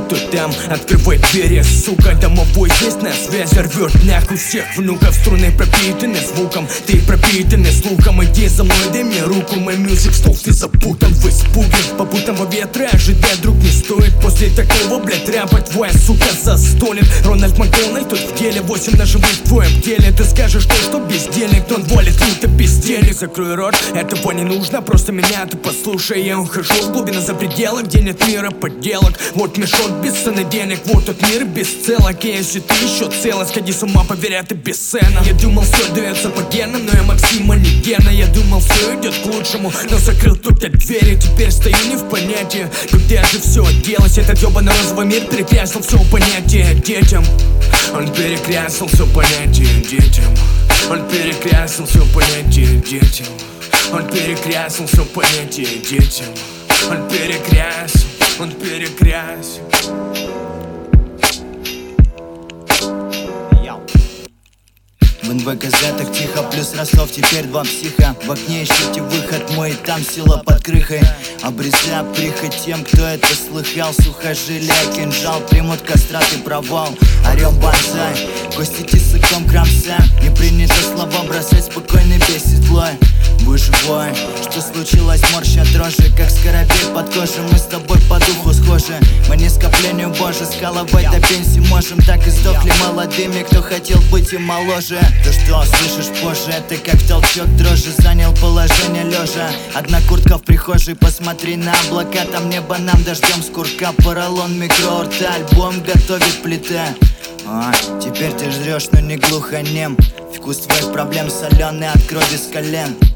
кто там, открывай двери, сука. Домовой здесь на связи, рвет нахуй всех внуков. Струны пропитаны звуком, ты пропитаны слухом. Иди за мной, дай мне руку, мой мьюзик стол. Ты запутан в испуге попутного ветра, ожидать друг не стоит. После такого, блядь, рэпа твоя, сука, застонет. Рональд Макдональд тут в деле, 8 ножевых в твоем теле. Ты скажешь, что бездельник, он волит, будто бездельник. Закрой рот, этого не нужно, просто меня ты послушай. Я ухожу в глубины за пределы, где нет мира подделок. Вот мешок без цены денег, вот тот мир без целок. И если ты еще цела, сходи с ума, поверь, ты бесценна. Я думал, все дается по генам, но я Максима не Гена. Я думал, все идет к лучшему, но закрыл тут от двери. Теперь стою не в понятии, куда же все делось. Этот ебаный розовый мир перекрясил все понятие детям. Он перекрясил все понятие детям. Он перекрясил все понятие детям. Он перекрясил все понятие детям. Он перекрясил, он перекрясил. В НВ-газетах тихо, плюс Ростов, теперь 2 психа. В окне ищите выход мой, там сила под крыхой. Обрезая прихоть тем, кто это слыхал. Сухожилия, кинжал, примут кастрат и провал. Орел банзай, кости тесаком кромсаем. Не принято слова бросать, спокойно бесит злой. Вы живой, что случилось, морща дрожи, как скоробей под кожей. Мы с тобой по духу схожи, мы не скоплению божьи. Скаловать до пенсии можем, так и сдохли молодыми, кто хотел быть и моложе. То, что услышишь позже, это как толчок дрожи. Занял положение лежа, одна куртка в прихожей. Посмотри на облака, там небо нам дождем с курка. Поролон, микроорта, альбом готовит плита. Теперь ты жрешь, но не глухонем. Вкус твоих проблем соленый, открой без колен.